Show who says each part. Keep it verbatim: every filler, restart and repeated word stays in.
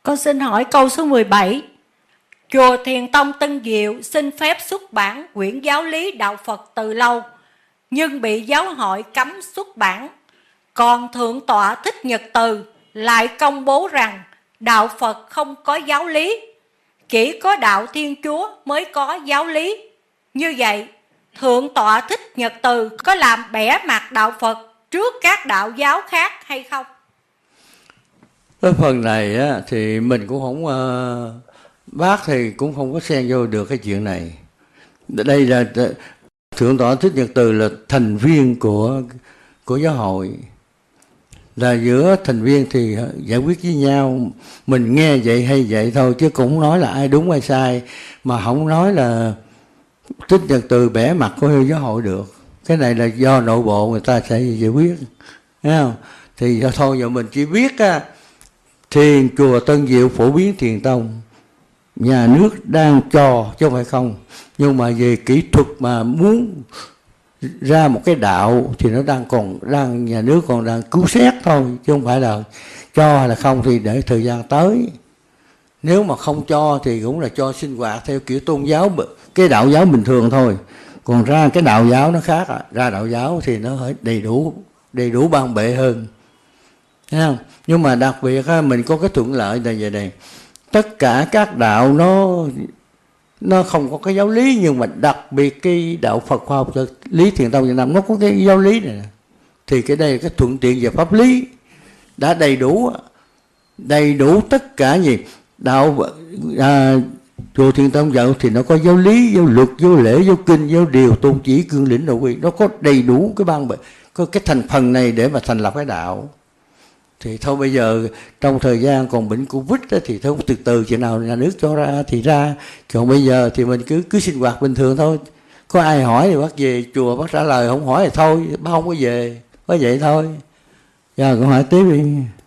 Speaker 1: Con xin hỏi câu số mười bảy. Chùa Thiền Tông Tân Diệu xin phép xuất bản quyển giáo lý đạo Phật từ lâu, nhưng bị giáo hội cấm xuất bản. Còn Thượng tọa Thích Nhật Từ lại công bố rằng đạo Phật không có giáo lý, chỉ có đạo Thiên Chúa mới có giáo lý. Như vậy, Thượng tọa Thích Nhật Từ có làm bẽ mặt đạo Phật trước các đạo giáo khác hay không?
Speaker 2: Cái phần này á, thì mình cũng không uh, bác thì cũng không có xen vô được cái chuyện này. Đây là Thượng tọa Thích Nhật Từ là thành viên của của giáo hội, là giữa thành viên thì giải quyết với nhau, mình nghe vậy hay vậy thôi, chứ cũng nói là ai đúng ai sai, mà không nói là Thích Nhật Từ bẻ mặt của giáo hội được. Cái này là do nội bộ người ta sẽ giải quyết, thấy không? Thì thôi giờ mình chỉ biết á, thiền chùa Tân Diệu phổ biến thiền tông, nhà nước đang cho chứ không phải không, nhưng mà về kỹ thuật mà muốn ra một cái đạo thì nó đang còn đang nhà nước còn đang cứu xét thôi, chứ không phải là cho hay là không thì để thời gian tới. Nếu mà không cho thì cũng là cho sinh hoạt theo kiểu tôn giáo, cái đạo giáo bình thường thôi. Còn ra cái đạo giáo nó khác à. Ra đạo giáo thì nó phải đầy đủ đầy đủ ban bệ hơn, thấy không? Nhưng mà đặc biệt mình có cái thuận lợi là vậy này, tất cả các đạo nó nó không có cái giáo lý, nhưng mà đặc biệt cái đạo Phật khoa học lý Thiền Tông Việt Nam nó có cái giáo lý này, thì cái đây là cái thuận tiện về pháp lý đã đầy đủ, đầy đủ tất cả gì đạo à, chùa Thiền Tông Dạo thì nó có giáo lý, giáo luật, giáo lễ, giáo kinh, giáo điều, tôn chỉ, cương lĩnh, nội quy, nó có đầy đủ cái ban bệ, có cái thành phần này để mà thành lập cái đạo. Thì thôi bây giờ trong thời gian còn bệnh Covid đó, thì thôi từ từ chuyện nào nhà nước cho ra thì ra, còn bây giờ thì mình cứ cứ sinh hoạt bình thường thôi. Có ai hỏi thì bác về chùa bác trả lời, không hỏi thì thôi bác không có về, có vậy thôi. Giờ con hỏi tiếp đi.